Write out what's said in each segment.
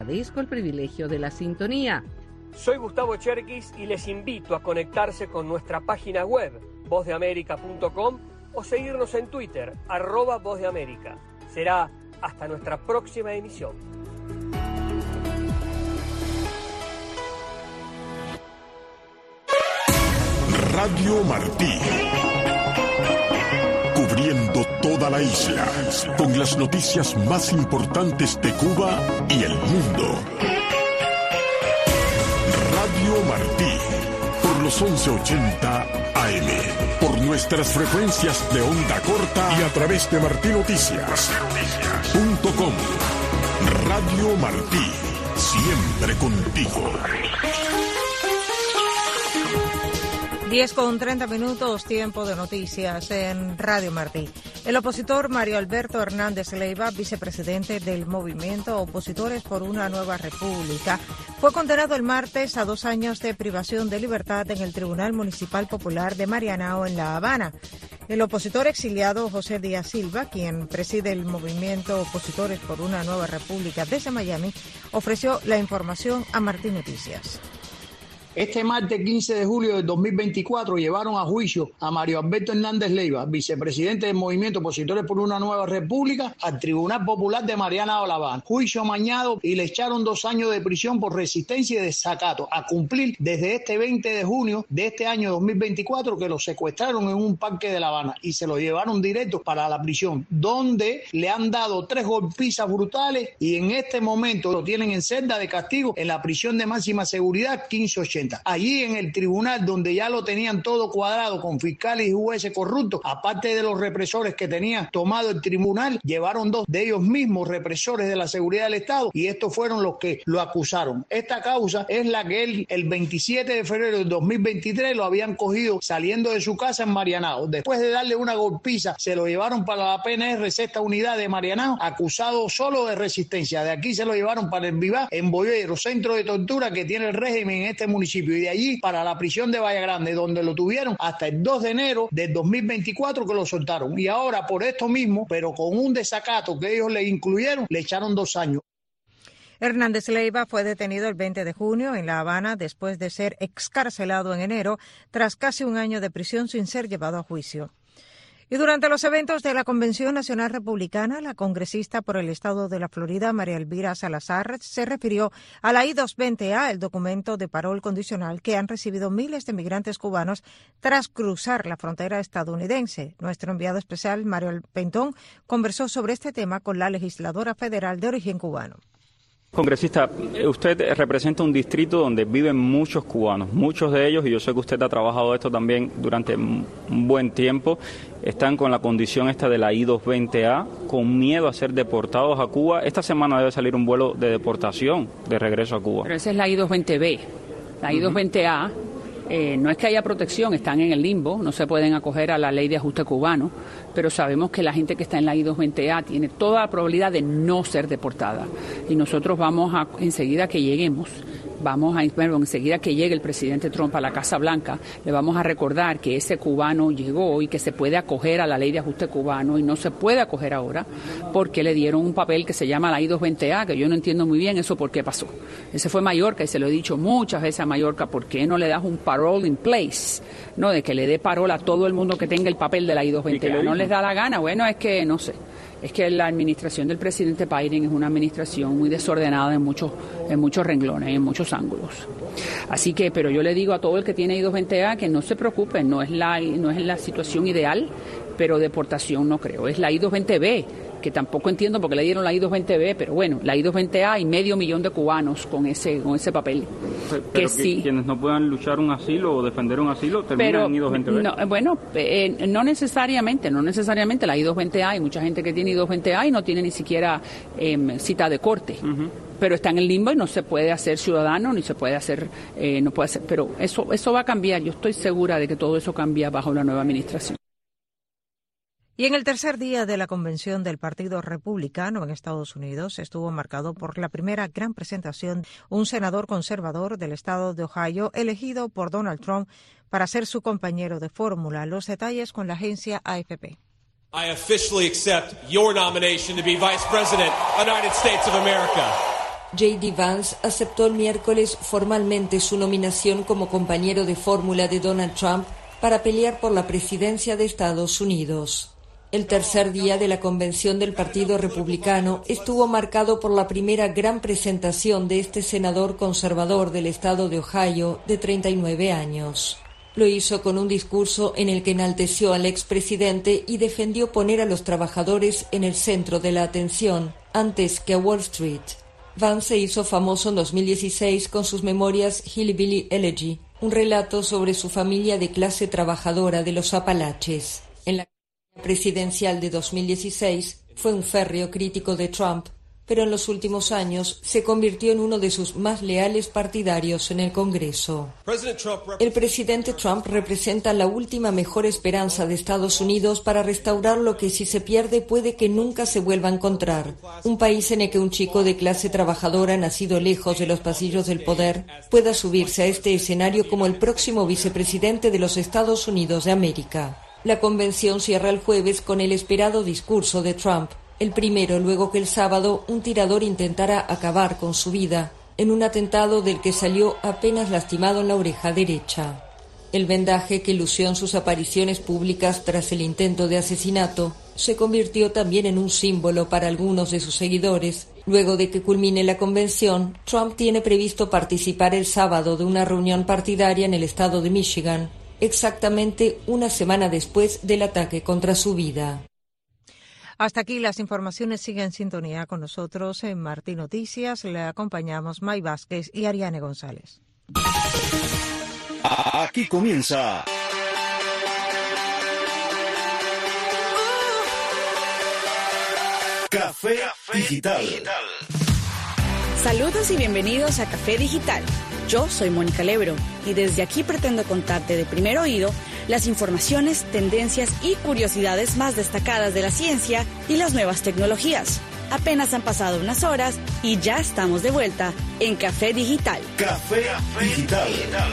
Agradezco el privilegio de la sintonía. Soy Gustavo Cherkis y les invito a conectarse con nuestra página web, vozdeamerica.com, o seguirnos en Twitter, @vozdeamerica. Será hasta nuestra próxima emisión. Radio Martí. Cubriendo toda la isla, con las noticias más importantes de Cuba y el mundo. Radio Martí, por los 1180 AM, por nuestras frecuencias de onda corta y a través de martinoticias.com. Radio Martí, siempre contigo. 10:30, tiempo de noticias en Radio Martí. El opositor Mario Alberto Hernández Leiva, vicepresidente del movimiento Opositores por una Nueva República, fue condenado el martes a 2 años de privación de libertad en el Tribunal Municipal Popular de Marianao, en La Habana. El opositor exiliado José Díaz Silva, quien preside el movimiento Opositores por una Nueva República desde Miami, ofreció la información a Martí Noticias. Este martes 15 de julio de 2024 llevaron a juicio a Mario Alberto Hernández Leiva, vicepresidente del Movimiento Opositores por una Nueva República, al Tribunal Popular de Marianao, La Habana. Juicio amañado y le echaron 2 años de prisión por resistencia y desacato, a cumplir desde este 20 de junio de este año 2024, que lo secuestraron en un parque de La Habana y se lo llevaron directo para la prisión, donde le han dado 3 golpizas brutales y en este momento lo tienen en celda de castigo en la prisión de máxima seguridad 1580. Allí en el tribunal, donde ya lo tenían todo cuadrado con fiscales y jueces corruptos, aparte de los represores que tenía tomado el tribunal, llevaron 2 de ellos mismos represores de la seguridad del Estado y estos fueron los que lo acusaron. Esta causa es la que él, el 27 de febrero de 2023, lo habían cogido saliendo de su casa en Marianao. Después de darle una golpiza, se lo llevaron para la PNR, sexta unidad de Marianao, acusado solo de resistencia. De aquí se lo llevaron para el Vivá, en Boyero, centro de tortura que tiene el régimen en este municipio, y de allí para la prisión de Bahía Grande, donde lo tuvieron hasta el 2 de enero del 2024, que lo soltaron. Y ahora, por esto mismo, pero con un desacato que ellos le incluyeron, le echaron 2 años. Hernández Leiva fue detenido el 20 de junio en La Habana después de ser excarcelado en enero tras casi 1 año de prisión sin ser llevado a juicio. Y durante los eventos de la Convención Nacional Republicana, la congresista por el estado de la Florida, María Elvira Salazar, se refirió a la I-220A, el documento de parol condicional que han recibido miles de migrantes cubanos tras cruzar la frontera estadounidense. Nuestro enviado especial, Mario Pentón, conversó sobre este tema con la legisladora federal de origen cubano. Congresista, usted representa un distrito donde viven muchos cubanos, muchos de ellos, y yo sé que usted ha trabajado esto también durante un buen tiempo, están con la condición esta de la I-220A, con miedo a ser deportados a Cuba. Esta semana debe salir un vuelo de deportación de regreso a Cuba. Pero esa es la I-220B. La I-220A no es que haya protección, están en el limbo, no se pueden acoger a la ley de ajuste cubano, pero sabemos que la gente que está en la I-220A tiene toda la probabilidad de no ser deportada. Y nosotros vamos a, enseguida que lleguemos, enseguida que llegue el presidente Trump a la Casa Blanca, le vamos a recordar que ese cubano llegó y que se puede acoger a la ley de ajuste cubano y no se puede acoger ahora porque le dieron un papel que se llama la I-220A, que yo no entiendo muy bien eso por qué pasó. Ese fue Mallorca y se lo he dicho muchas veces a Mallorca, ¿por qué no le das un parole in place? No, de que le dé parole a todo el mundo que tenga el papel de la I-220A. ¿No les da la gana? Bueno, es que no sé. Es que la administración del presidente Biden es una administración muy desordenada en muchos renglones, en muchos ángulos. Así que, pero yo le digo a todo el que tiene I-220A que no se preocupe, no es la situación ideal, pero deportación no creo. Es la I-220B, que tampoco entiendo por qué le dieron la I-220B, pero bueno, la I-220A y 500,000 de cubanos con ese papel. Pero que sí, quienes no puedan luchar un asilo o defender un asilo terminan en I-220B. No, bueno, no necesariamente. La I-220A, hay mucha gente que tiene I-220A y no tiene ni siquiera cita de corte. Pero está en el limbo y no se puede hacer ciudadano, ni se puede hacer, pero eso va a cambiar. Yo estoy segura de que todo eso cambia bajo la nueva administración. Y en el tercer día de la convención del Partido Republicano en Estados Unidos estuvo marcado por la primera gran presentación de un senador conservador del estado de Ohio elegido por Donald Trump para ser su compañero de fórmula. Los detalles con la agencia AFP. I officially accept your nomination to be Vice President of the United States of America. J.D. Vance aceptó el miércoles formalmente su nominación como compañero de fórmula de Donald Trump para pelear por la presidencia de Estados Unidos. El tercer día de la convención del Partido Republicano estuvo marcado por la primera gran presentación de este senador conservador del estado de Ohio de 39 años. Lo hizo con un discurso en el que enalteció al expresidente y defendió poner a los trabajadores en el centro de la atención antes que a Wall Street. Vance se hizo famoso en 2016 con sus memorias Hillbilly Elegy, un relato sobre su familia de clase trabajadora de los Apalaches. En la presidencial de 2016 fue un férreo crítico de Trump, pero en los últimos años se convirtió en uno de sus más leales partidarios en el Congreso. El presidente Trump representa la última mejor esperanza de Estados Unidos para restaurar lo que, si se pierde, puede que nunca se vuelva a encontrar. Un país en el que un chico de clase trabajadora nacido lejos de los pasillos del poder pueda subirse a este escenario como el próximo vicepresidente de los Estados Unidos de América. La convención cierra el jueves con el esperado discurso de Trump, el primero luego que el sábado un tirador intentara acabar con su vida en un atentado del que salió apenas lastimado en la oreja derecha. El vendaje que lució en sus apariciones públicas tras el intento de asesinato se convirtió también en un símbolo para algunos de sus seguidores. Luego de que culmine la convención, Trump tiene previsto participar el sábado de una reunión partidaria en el estado de Michigan, exactamente una semana después del ataque contra su vida. Hasta aquí las informaciones. Sigue en sintonía con nosotros en Martí Noticias. Le acompañamos May Vázquez y Ariane González. Aquí comienza Café Digital. Saludos y bienvenidos a Café Digital. Yo soy Mónica Lebro y desde aquí pretendo contarte de primer oído las informaciones, tendencias y curiosidades más destacadas de la ciencia y las nuevas tecnologías. Apenas han pasado unas horas y ya estamos de vuelta en Café Digital. Café Digital.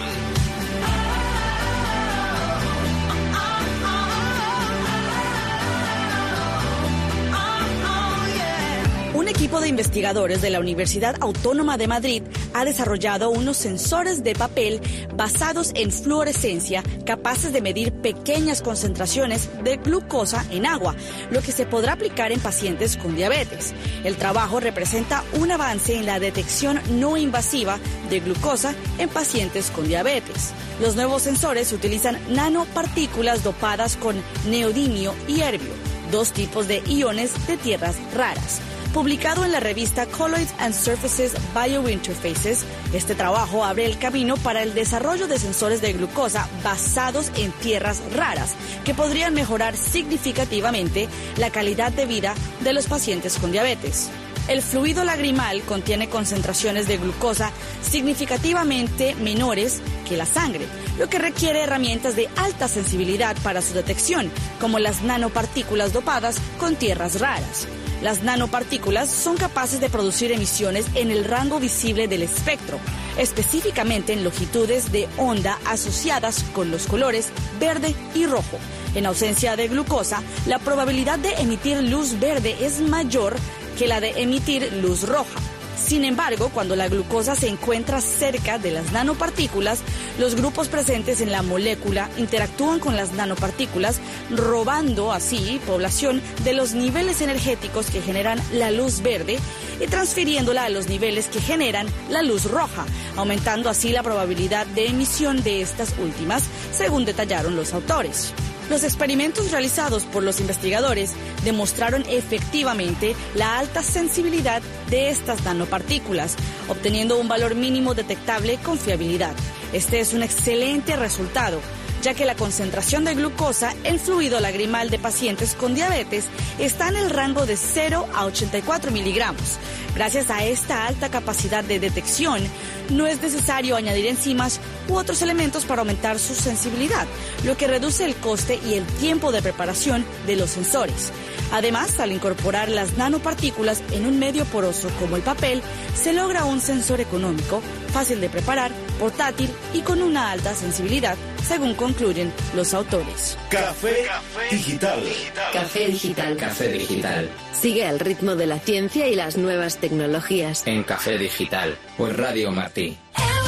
Un equipo de investigadores de la Universidad Autónoma de Madrid ha desarrollado unos sensores de papel basados en fluorescencia capaces de medir pequeñas concentraciones de glucosa en agua, lo que se podrá aplicar en pacientes con diabetes. El trabajo representa un avance en la detección no invasiva de glucosa en pacientes con diabetes. Los nuevos sensores utilizan nanopartículas dopadas con neodimio y herbio, dos tipos de iones de tierras raras. Publicado en la revista Colloids and Surfaces Biointerfaces, este trabajo abre el camino para el desarrollo de sensores de glucosa basados en tierras raras que podrían mejorar significativamente la calidad de vida de los pacientes con diabetes. El fluido lagrimal contiene concentraciones de glucosa significativamente menores que la sangre, lo que requiere herramientas de alta sensibilidad para su detección, como las nanopartículas dopadas con tierras raras. Las nanopartículas son capaces de producir emisiones en el rango visible del espectro, específicamente en longitudes de onda asociadas con los colores verde y rojo. En ausencia de glucosa, la probabilidad de emitir luz verde es mayor que la de emitir luz roja. Sin embargo, cuando la glucosa se encuentra cerca de las nanopartículas, los grupos presentes en la molécula interactúan con las nanopartículas, robando así población de los niveles energéticos que generan la luz verde y transfiriéndola a los niveles que generan la luz roja, aumentando así la probabilidad de emisión de estas últimas, según detallaron los autores. Los experimentos realizados por los investigadores demostraron efectivamente la alta sensibilidad de estas nanopartículas, obteniendo un valor mínimo detectable con fiabilidad. Este es un excelente resultado, ya que la concentración de glucosa en fluido lagrimal de pacientes con diabetes está en el rango de 0 a 84 miligramos. Gracias a esta alta capacidad de detección, no es necesario añadir enzimas u otros elementos para aumentar su sensibilidad, lo que reduce el coste y el tiempo de preparación de los sensores. Además, al incorporar las nanopartículas en un medio poroso como el papel, se logra un sensor económico, fácil de preparar portátil y con una alta sensibilidad, según concluyen los autores. Café Digital. Café Digital. Café Digital. Sigue al ritmo de la ciencia y las nuevas tecnologías. En Café Digital, por Radio Martí.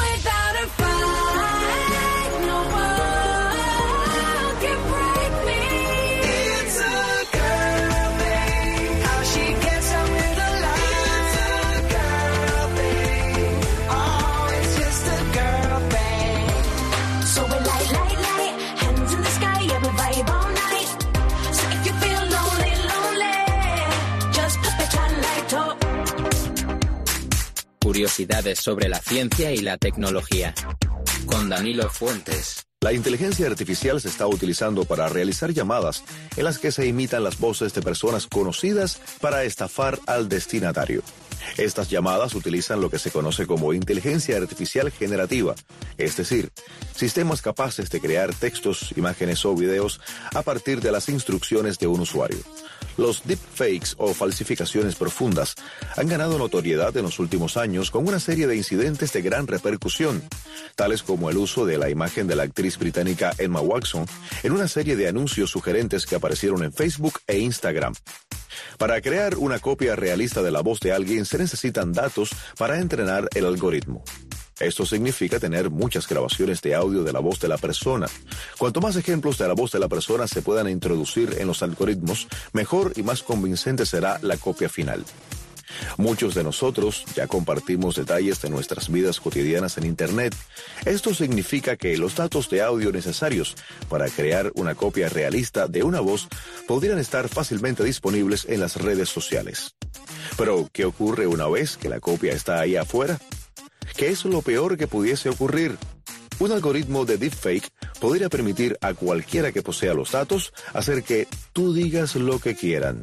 Curiosidades sobre la ciencia y la tecnología. Con Danilo Fuentes. La inteligencia artificial se está utilizando para realizar llamadas en las que se imitan las voces de personas conocidas para estafar al destinatario. Estas llamadas utilizan lo que se conoce como inteligencia artificial generativa, es decir, sistemas capaces de crear textos, imágenes o videos a partir de las instrucciones de un usuario. Los deepfakes o falsificaciones profundas han ganado notoriedad en los últimos años con una serie de incidentes de gran repercusión, tales como el uso de la imagen de la actriz británica Emma Watson en una serie de anuncios sugerentes que aparecieron en Facebook e Instagram. Para crear una copia realista de la voz de alguien se necesitan datos para entrenar el algoritmo. Esto significa tener muchas grabaciones de audio de la voz de la persona. Cuanto más ejemplos de la voz de la persona se puedan introducir en los algoritmos, mejor y más convincente será la copia final. Muchos de nosotros ya compartimos detalles de nuestras vidas cotidianas en Internet. Esto significa que los datos de audio necesarios para crear una copia realista de una voz podrían estar fácilmente disponibles en las redes sociales. Pero, ¿qué ocurre una vez que la copia está ahí afuera? ¿Qué es lo peor que pudiese ocurrir? Un algoritmo de deepfake podría permitir a cualquiera que posea los datos hacer que tú digas lo que quieran.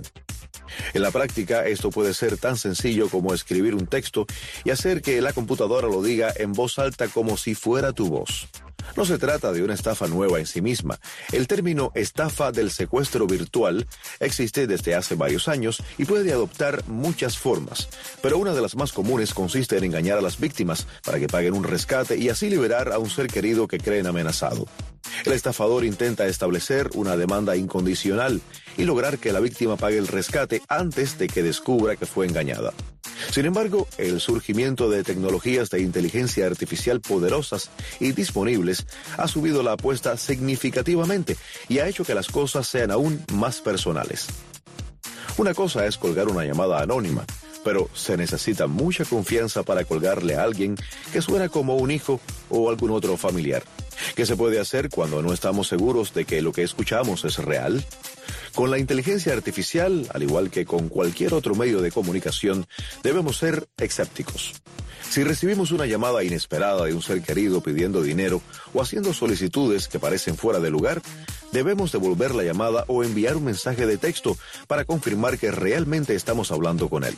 En la práctica, esto puede ser tan sencillo como escribir un texto y hacer que la computadora lo diga en voz alta como si fuera tu voz. No se trata de una estafa nueva en sí misma. El término estafa del secuestro virtual existe desde hace varios años y puede adoptar muchas formas, pero una de las más comunes consiste en engañar a las víctimas para que paguen un rescate y así liberar a un ser querido que creen amenazado. El estafador intenta establecer una demanda incondicional y lograr que la víctima pague el rescate antes de que descubra que fue engañada. Sin embargo, el surgimiento de tecnologías de inteligencia artificial poderosas y disponibles ha subido la apuesta significativamente y ha hecho que las cosas sean aún más personales. Una cosa es colgar una llamada anónima, pero se necesita mucha confianza para colgarle a alguien que suena como un hijo o algún otro familiar. ¿Qué se puede hacer cuando no estamos seguros de que lo que escuchamos es real? Con la inteligencia artificial, al igual que con cualquier otro medio de comunicación, debemos ser escépticos. Si recibimos una llamada inesperada de un ser querido pidiendo dinero o haciendo solicitudes que parecen fuera de lugar, debemos devolver la llamada o enviar un mensaje de texto para confirmar que realmente estamos hablando con él.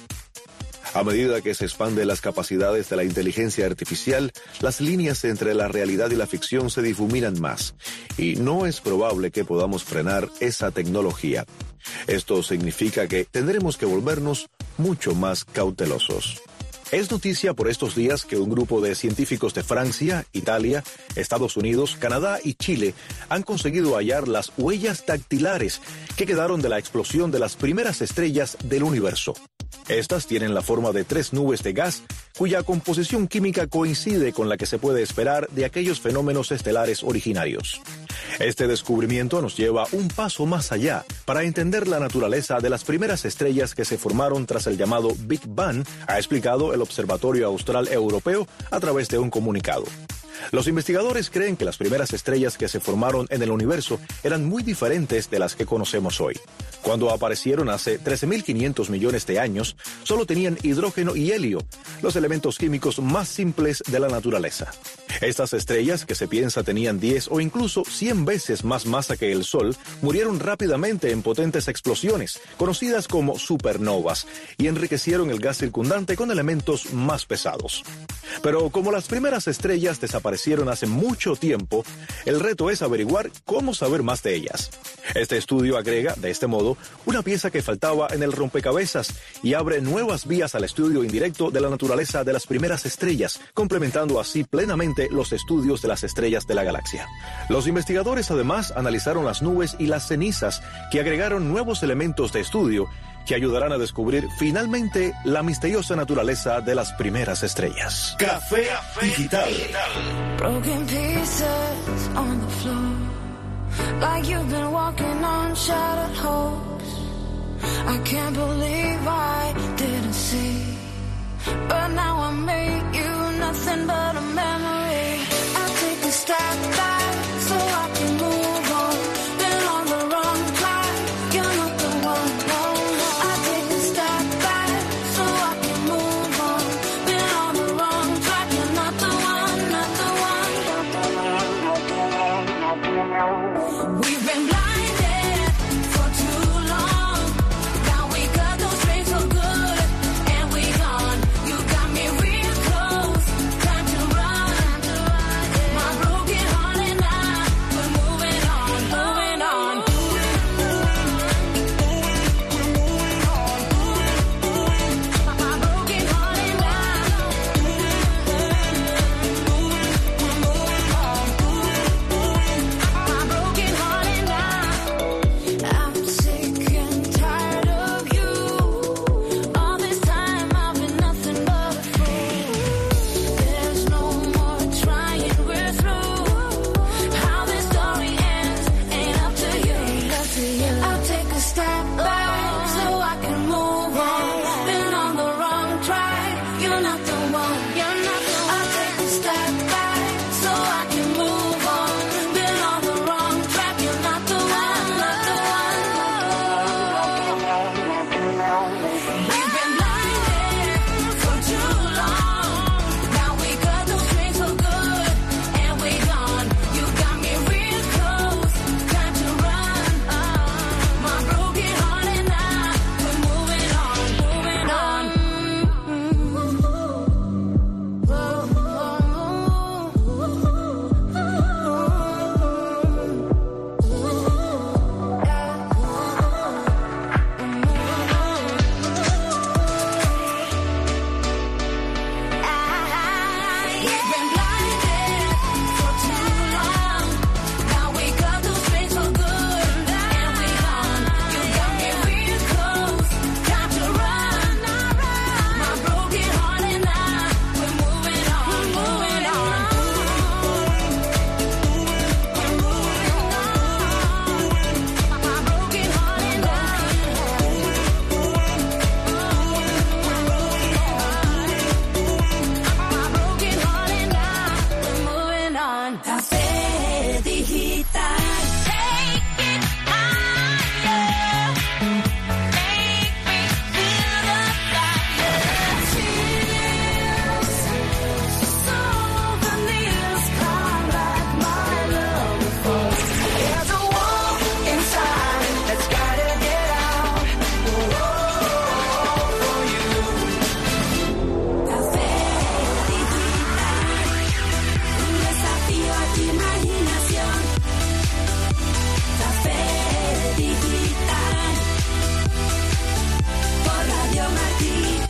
A medida que se expanden las capacidades de la inteligencia artificial, las líneas entre la realidad y la ficción se difuminan más, y no es probable que podamos frenar esa tecnología. Esto significa que tendremos que volvernos mucho más cautelosos. Es noticia por estos días que un grupo de científicos de Francia, Italia, Estados Unidos, Canadá y Chile han conseguido hallar las huellas dactilares que quedaron de la explosión de las primeras estrellas del universo. Estas tienen la forma de 3 nubes de gas cuya composición química coincide con la que se puede esperar de aquellos fenómenos estelares originarios. Este descubrimiento nos lleva un paso más allá para entender la naturaleza de las primeras estrellas que se formaron tras el llamado Big Bang, ha explicado el Observatorio Austral Europeo a través de un comunicado. Los investigadores creen que las primeras estrellas que se formaron en el universo eran muy diferentes de las que conocemos hoy. Cuando aparecieron hace 13.500 millones de años, solo tenían hidrógeno y helio, los elementos químicos más simples de la naturaleza. Estas estrellas, que se piensa tenían 10 o incluso 100 veces más masa que el Sol, murieron rápidamente en potentes explosiones, conocidas como supernovas, y enriquecieron el gas circundante con elementos más pesados. Pero como las primeras estrellas desaparecieron hace mucho tiempo, el reto es averiguar cómo saber más de ellas. Este estudio agrega, de este modo, una pieza que faltaba en el rompecabezas y abre nuevas vías al estudio indirecto de la naturaleza de las primeras estrellas, complementando así plenamente los estudios de las estrellas de la galaxia. Los investigadores además analizaron las nubes y las cenizas, que agregaron nuevos elementos de estudio que ayudarán a descubrir finalmente la misteriosa naturaleza de las primeras estrellas. Café Digital. Broken pieces on the floor, like you've been walking on shattered hopes. I can't believe I didn't see, but now I make you nothing but a memory. I'll take a step back so I can move on. Been on the wrong track, you're not the one. No, I'll take a step back so I can move on. Been on the wrong track, you're not the one, not the one. We've been blinded for too long. Now we cut those strings so good, and we gone. You got me real close, time to run. My broken heart and I, we're moving on, moving on. My broken heart and I, we're moving on. My broken heart and I, I'm sick and tired of you. All this time I've been nothing but a fool. There's no more trying, we're through. How this story ends ain't up to you. I'll take a step back so I can move on. Been on the wrong track, you're not the one. You're not the one. I'll take a step back so I can move on. Been on the wrong track, you're not the one, not the one. We've been blinded for too long. Now we cut those strings so good, and we gone. You got me real close, time to run. My broken heart and I, we're moving on, moving on. We've been blinded for too long. Now we cut those strings so good, and we gone. You got me real close, time to run. My broken heart and I, we're moving on, moving on. My broken heart and we're moving on. Café Digital. Take it higher. Make me feel the fire. Chills. Souvenirs come like my love before. There's a war inside that's gotta get out. For you. Café Digital. Un desafío a tu imaginación. Café Digital. Por Radio Martí.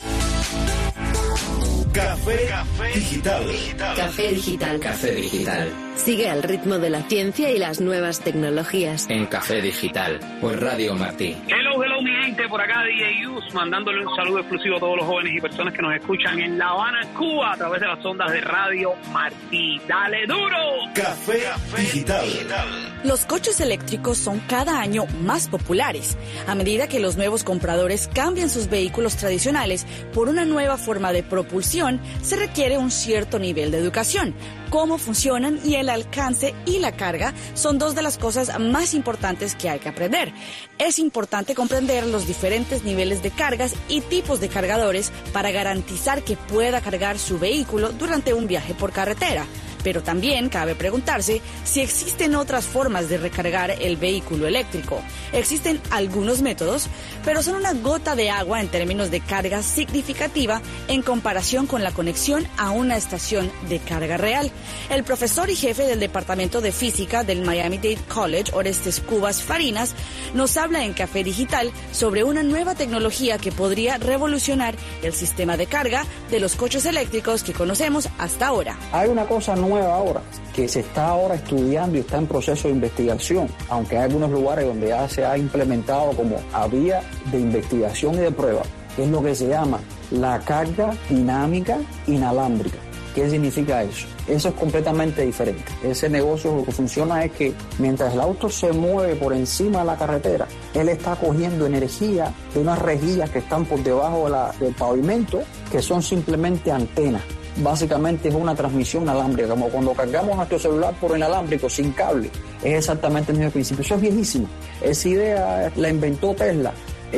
Café Digital. Café Digital. Café Digital. Sigue al ritmo de la ciencia y las nuevas tecnologías. En Café Digital. Por Radio Martí. Hello mi gente, por acá DJ Yus, mandándole un saludo exclusivo a todos los jóvenes y personas que nos escuchan en La Habana, Cuba, a través de las ondas de Radio Martí. ¡Dale duro! Café Digital. Los coches eléctricos son cada año más populares, a medida que los nuevos compradores cambian sus vehículos tradicionales por una nueva forma de propulsión. Se requiere un cierto nivel de educación. Cómo funcionan y el alcance y la carga son dos de las cosas más importantes que hay que aprender. Es importante comprender los diferentes niveles de cargas y tipos de cargadores para garantizar que pueda cargar su vehículo durante un viaje por carretera. Pero también cabe preguntarse si existen otras formas de recargar el vehículo eléctrico. Existen algunos métodos, pero son una gota de agua en términos de carga significativa en comparación con la conexión a una estación de carga real. El profesor y jefe del Departamento de Física del Miami-Dade College, Orestes Cubas Farinas, nos habla en Café Digital sobre una nueva tecnología que podría revolucionar el sistema de carga de los coches eléctricos que conocemos hasta ahora. Hay una cosa nueva ahora que se está ahora estudiando y está en proceso de investigación, aunque hay algunos lugares donde ya se ha implementado como a vía de investigación y de prueba, que es lo que se llama la carga dinámica inalámbrica. ¿Qué significa eso? Eso es completamente diferente. Ese negocio lo que funciona es que mientras el auto se mueve por encima de la carretera, él está cogiendo energía de unas rejillas que están por debajo del pavimento, que son simplemente antenas. Básicamente es una transmisión inalámbrica, como cuando cargamos nuestro celular por inalámbrico sin cable. Es exactamente el mismo principio. Eso es viejísimo. Esa idea la inventó Tesla.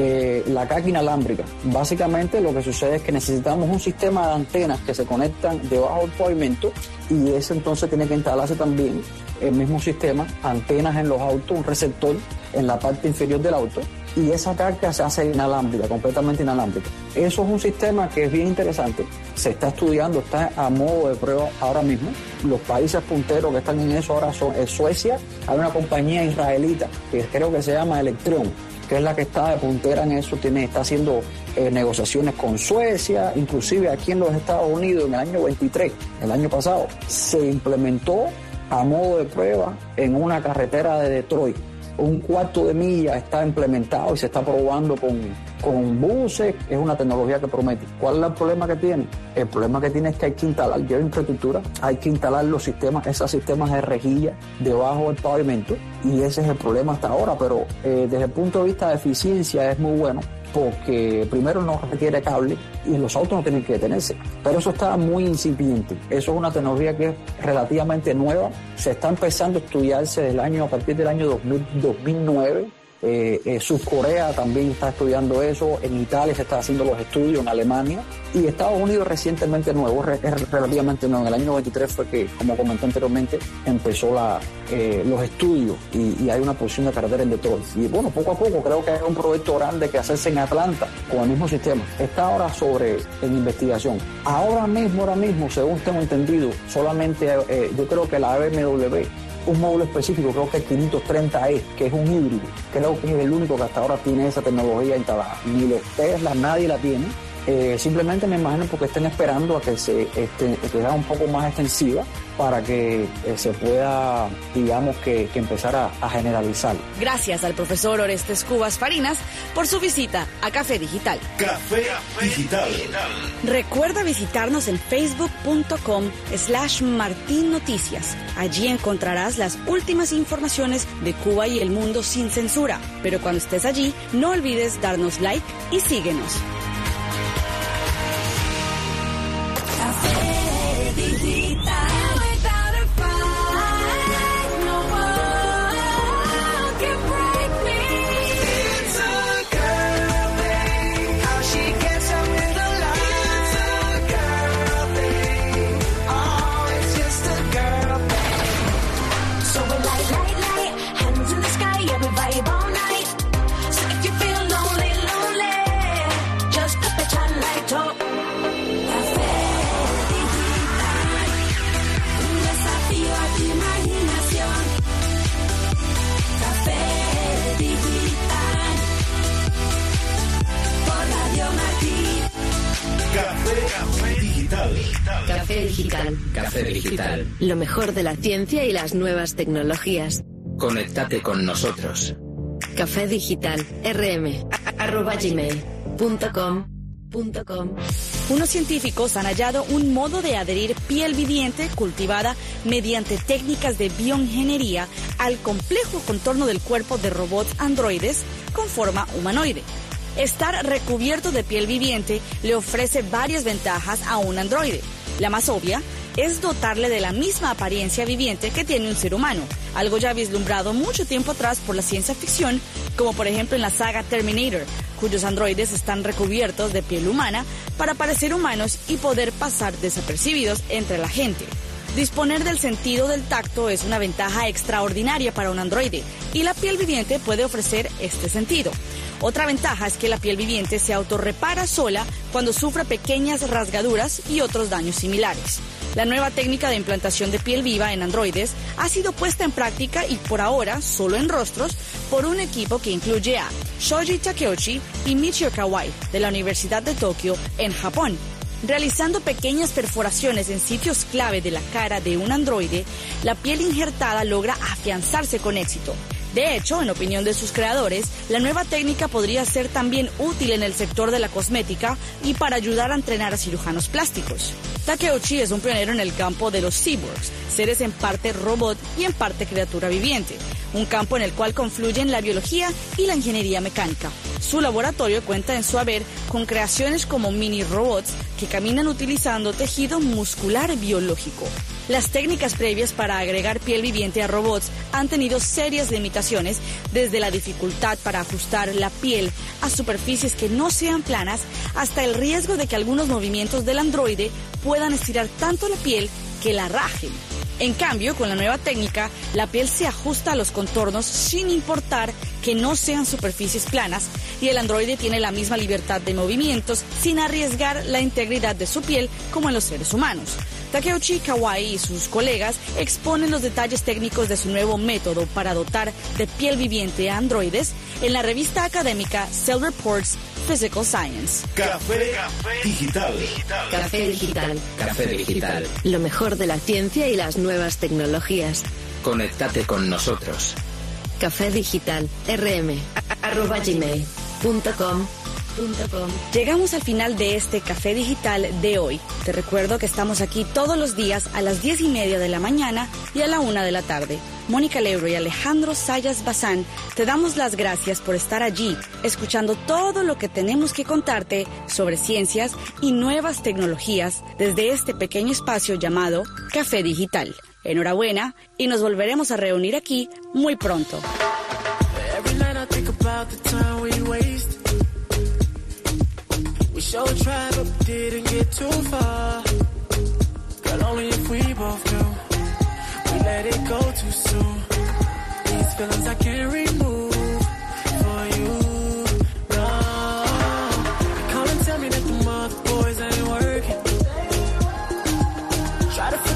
La carga inalámbrica. Básicamente lo que sucede es que necesitamos un sistema de antenas que se conectan debajo del pavimento, y ese entonces tiene que instalarse también el mismo sistema, antenas en los autos, un receptor en la parte inferior del auto, y esa carga se hace inalámbrica, completamente inalámbrica. Eso es un sistema que es bien interesante, se está estudiando, está a modo de prueba ahora mismo. Los países punteros que están en eso ahora son Suecia, hay una compañía israelita que creo que se llama Electron, que es la que está de puntera en eso, está haciendo negociaciones con Suecia, inclusive aquí en los Estados Unidos en el año 23, el año pasado, se implementó a modo de prueba en una carretera de Detroit. Un cuarto de milla está implementado y se está probando con buses. Es una tecnología que promete. ¿Cuál es el problema que tiene? El problema que tiene es que hay que instalar ya infraestructura, hay que instalar los sistemas, esos sistemas de rejilla debajo del pavimento, y ese es el problema hasta ahora. Pero desde el punto de vista de eficiencia es muy bueno, porque primero no requiere cable y los autos no tienen que detenerse. Pero eso está muy incipiente. Eso es una tecnología que es relativamente nueva. Se está empezando a estudiarse a partir del año 2009. Corea también está estudiando eso, en Italia se está haciendo los estudios, en Alemania, y Estados Unidos recientemente nuevo, es relativamente nuevo. En el año 93 fue que, como comenté anteriormente, empezó los estudios y hay una posición de carretera en Detroit. Y bueno, poco a poco creo que hay un proyecto grande que hacerse en Atlanta con el mismo sistema. Está ahora en investigación. Ahora mismo, según tengo entendido, solamente yo creo que la BMW, un módulo específico, creo que es 530E, que es un híbrido. Creo que es el único que hasta ahora tiene esa tecnología instalada. Ni los Tesla, nadie la tiene. Simplemente me imagino porque estén esperando a que sea un poco más extensiva para que se pueda, digamos, que empezar a generalizar. Gracias al profesor Orestes Cubas Farinas por su visita a Café Digital. Café Digital. Recuerda visitarnos en facebook.com/Martín Noticias. Allí encontrarás las últimas informaciones de Cuba y el mundo sin censura. Pero cuando estés allí, no olvides darnos like y síguenos. Café Digital. Café Digital. Lo mejor de la ciencia y las nuevas tecnologías. Conéctate con nosotros. Café Digital. rm@gmail.com. Unos científicos han hallado un modo de adherir piel viviente cultivada mediante técnicas de bioingeniería al complejo contorno del cuerpo de robots androides con forma humanoide. Estar recubierto de piel viviente le ofrece varias ventajas a un androide. La más obvia es dotarle de la misma apariencia viviente que tiene un ser humano, algo ya vislumbrado mucho tiempo atrás por la ciencia ficción, como por ejemplo en la saga Terminator, cuyos androides están recubiertos de piel humana para parecer humanos y poder pasar desapercibidos entre la gente. Disponer del sentido del tacto es una ventaja extraordinaria para un androide y la piel viviente puede ofrecer este sentido. Otra ventaja es que la piel viviente se autorrepara sola cuando sufre pequeñas rasgaduras y otros daños similares. La nueva técnica de implantación de piel viva en androides ha sido puesta en práctica y por ahora solo en rostros por un equipo que incluye a Shoji Takeuchi y Michio Kawai de la Universidad de Tokio en Japón. Realizando pequeñas perforaciones en sitios clave de la cara de un androide, la piel injertada logra afianzarse con éxito. De hecho, en opinión de sus creadores, la nueva técnica podría ser también útil en el sector de la cosmética y para ayudar a entrenar a cirujanos plásticos. Takeuchi es un pionero en el campo de los cyborgs, seres en parte robot y en parte criatura viviente, un campo en el cual confluyen la biología y la ingeniería mecánica. Su laboratorio cuenta en su haber con creaciones como mini robots que caminan utilizando tejido muscular biológico. Las técnicas previas para agregar piel viviente a robots han tenido serias limitaciones, desde la dificultad para ajustar la piel a superficies que no sean planas hasta el riesgo de que algunos movimientos del androide puedan estirar tanto la piel que la rajen. En cambio, con la nueva técnica, la piel se ajusta a los contornos sin importar que no sean superficies planas y el androide tiene la misma libertad de movimientos sin arriesgar la integridad de su piel como en los seres humanos. Takeuchi Kawai y sus colegas exponen los detalles técnicos de su nuevo método para dotar de piel viviente a androides en la revista académica Cell Reports Physical Science. Café Digital. Café Digital. Café Digital. Lo mejor de la ciencia y las nuevas tecnologías. Conéctate con nosotros. Café Digital. rm@gmail.com. Llegamos al final de este Café Digital de hoy. Te recuerdo que estamos aquí todos los días a las 10:30 de la mañana y a la 1 de la tarde. Mónica Lebro y Alejandro Sayas Bazán te damos las gracias por estar allí, escuchando todo lo que tenemos que contarte sobre ciencias y nuevas tecnologías desde este pequeño espacio llamado Café Digital. Enhorabuena y nos volveremos a reunir aquí muy pronto. We sure tried, but we didn't get too far. Girl, only if we both knew we let it go too soon. These feelings I can't remove for you, no. They call and tell me that the mother boys ain't working. Try to